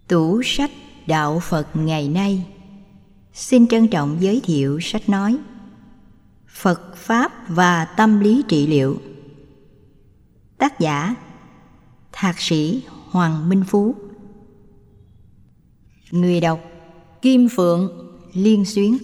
Tủ sách Đạo Phật ngày nay xin trân trọng giới thiệu sách nói Phật Pháp và Tâm lý trị liệu. Tác giả Thạc sĩ Hoàng Minh Phú. Người đọc Kim Phượng, Liên Xuyến.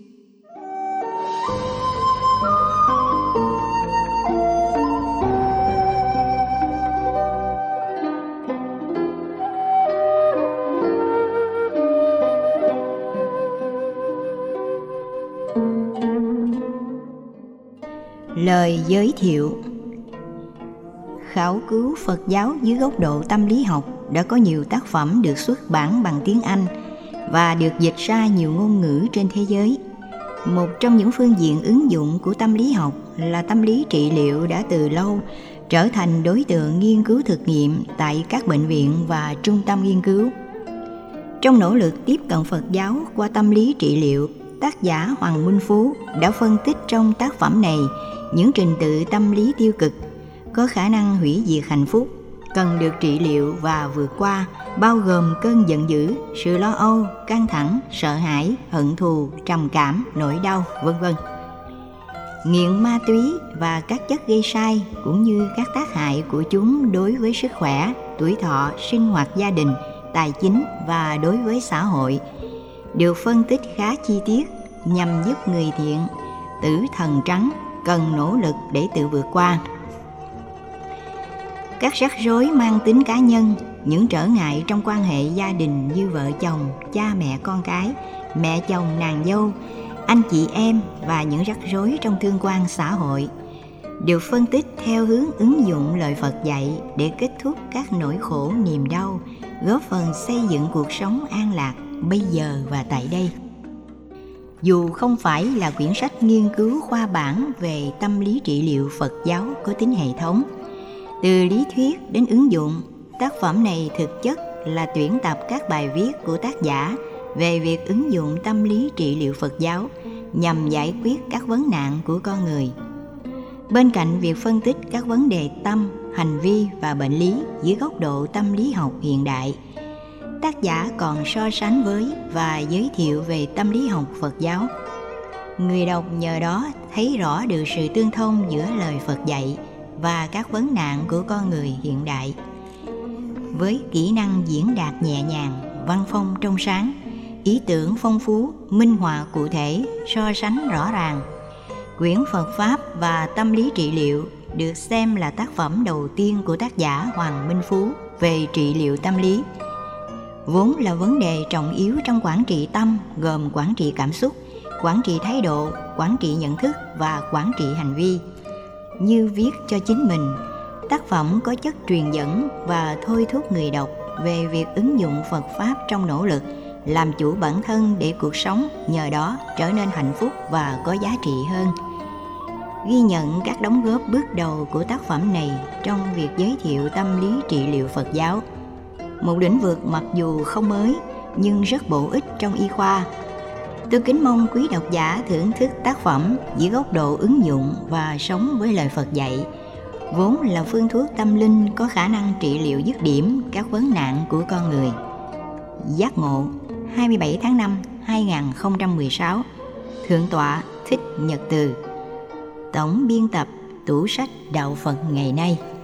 Lời giới thiệu. Khảo cứu Phật giáo dưới góc độ tâm lý học đã có nhiều tác phẩm được xuất bản bằng tiếng Anh và được dịch ra nhiều ngôn ngữ trên thế giới. Một trong những phương diện ứng dụng của tâm lý học là tâm lý trị liệu đã từ lâu trở thành đối tượng nghiên cứu thực nghiệm tại các bệnh viện và trung tâm nghiên cứu. Trong nỗ lực tiếp cận Phật giáo qua tâm lý trị liệu, tác giả Hoàng Minh Phú đã phân tích trong tác phẩm này những trình tự tâm lý tiêu cực có khả năng hủy diệt hạnh phúc, cần được trị liệu và vượt qua, bao gồm cơn giận dữ, sự lo âu, căng thẳng, sợ hãi, hận thù, trầm cảm, nỗi đau, vân vân. Nghiện ma túy và các chất gây sai cũng như các tác hại của chúng đối với sức khỏe, tuổi thọ, sinh hoạt gia đình, tài chính và đối với xã hội được phân tích khá chi tiết nhằm giúp người thiện tử thần trắng cần nỗ lực để tự vượt qua các rắc rối mang tính cá nhân, những trở ngại trong quan hệ gia đình như vợ chồng, cha mẹ con cái, mẹ chồng nàng dâu, anh chị em và những rắc rối trong tương quan xã hội được phân tích theo hướng ứng dụng lời Phật dạy để kết thúc các nỗi khổ niềm đau, góp phần xây dựng cuộc sống an lạc bây giờ và tại đây. Dù không phải là quyển sách nghiên cứu khoa bản về tâm lý trị liệu Phật giáo có tính hệ thống, từ lý thuyết đến ứng dụng, tác phẩm này thực chất là tuyển tập các bài viết của tác giả về việc ứng dụng tâm lý trị liệu Phật giáo nhằm giải quyết các vấn nạn của con người. Bên cạnh việc phân tích các vấn đề tâm, hành vi và bệnh lý dưới góc độ tâm lý học hiện đại, tác giả còn so sánh với và giới thiệu về tâm lý học Phật giáo. Người đọc nhờ đó thấy rõ được sự tương thông giữa lời Phật dạy và các vấn nạn của con người hiện đại. Với kỹ năng diễn đạt nhẹ nhàng, văn phong trong sáng, ý tưởng phong phú, minh họa cụ thể, so sánh rõ ràng, quyển Phật Pháp và Tâm lý trị liệu được xem là tác phẩm đầu tiên của tác giả Hoàng Minh Phú về trị liệu tâm lý. Vốn là vấn đề trọng yếu trong quản trị tâm, gồm quản trị cảm xúc, quản trị thái độ, quản trị nhận thức và quản trị hành vi. Như viết cho chính mình, tác phẩm có chất truyền dẫn và thôi thúc người đọc về việc ứng dụng Phật Pháp trong nỗ lực làm chủ bản thân để cuộc sống nhờ đó trở nên hạnh phúc và có giá trị hơn. Ghi nhận các đóng góp bước đầu của tác phẩm này trong việc giới thiệu tâm lý trị liệu Phật giáo, một lĩnh vực mặc dù không mới nhưng rất bổ ích trong y khoa. Tôi kính mong quý độc giả thưởng thức tác phẩm dưới góc độ ứng dụng và sống với lời Phật dạy, vốn là phương thuốc tâm linh có khả năng trị liệu dứt điểm các vấn nạn của con người. Giác Ngộ, 27 tháng 5, 2016. Thượng tọa Thích Nhật Từ. Tổng biên tập Tủ sách Đạo Phật ngày nay.